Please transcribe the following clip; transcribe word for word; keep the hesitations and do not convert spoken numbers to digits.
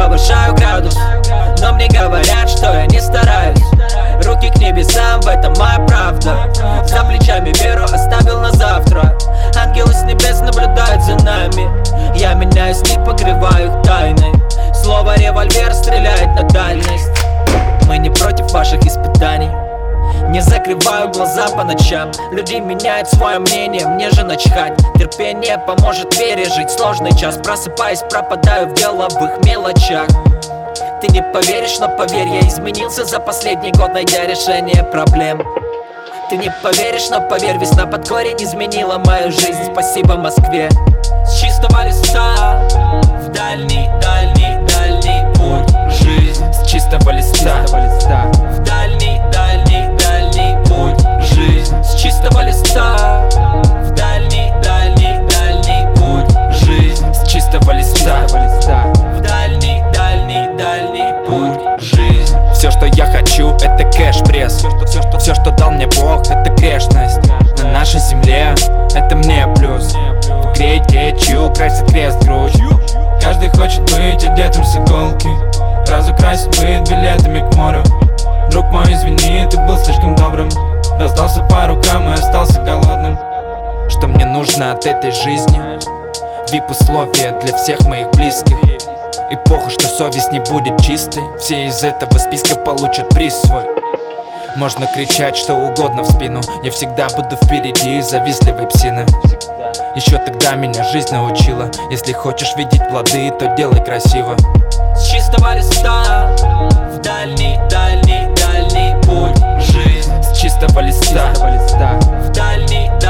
повышаю градус, но мне говорят, что я не стараюсь. Руки к небесам, в этом моя правда. За плечами веру оставил на завтра. Ангелы с небес наблюдают за нами. Я меняюсь, не покрываю их тайной. Слово револьвер стреляет на дальность. Мы не против ваших испытаний. Не закрываю глаза по ночам. Люди меняют свое мнение, мне же начхать. Терпение поможет пережить сложный час. Просыпаясь, пропадаю в деловых мелочах. Ты не поверишь, но поверь, я изменился за последний год, найдя решение проблем. Ты не поверишь, но поверь, весна под корень изменила мою жизнь. Спасибо Москве. С чистого листа в дальний, дальний, дальний путь. Жизнь с чистого листа в дальний, дальний, дальний путь. Жизнь с чистого листа в дальний, дальний, дальний путь. Жизнь с чистого листа в дальний, дальний, дальний путь. Жизнь. Все, что я хочу, это кэш-пресс. Все, что дал мне Бог, это грешность. На нашей земле это мне плюс. В игре течу, красит крест грудь. Каждый хочет быть одетым с иголки. Разукрасить быт билетами к морю. Друг мой, извини, ты был слишком добрым. Раздался по рукам и остался голодным. Что мне нужно от этой жизни? вип-условия для всех моих близких. И похуй, что совесть не будет чистой. Все из этого списка получат приз свой. Можно кричать что угодно в спину. Я всегда буду впереди завистливой псины. Еще тогда меня жизнь научила. Если хочешь видеть плоды, то делай красиво. С чистого листа в дальний, дальний, дальний путь. Жизнь с чистого листа в дальний,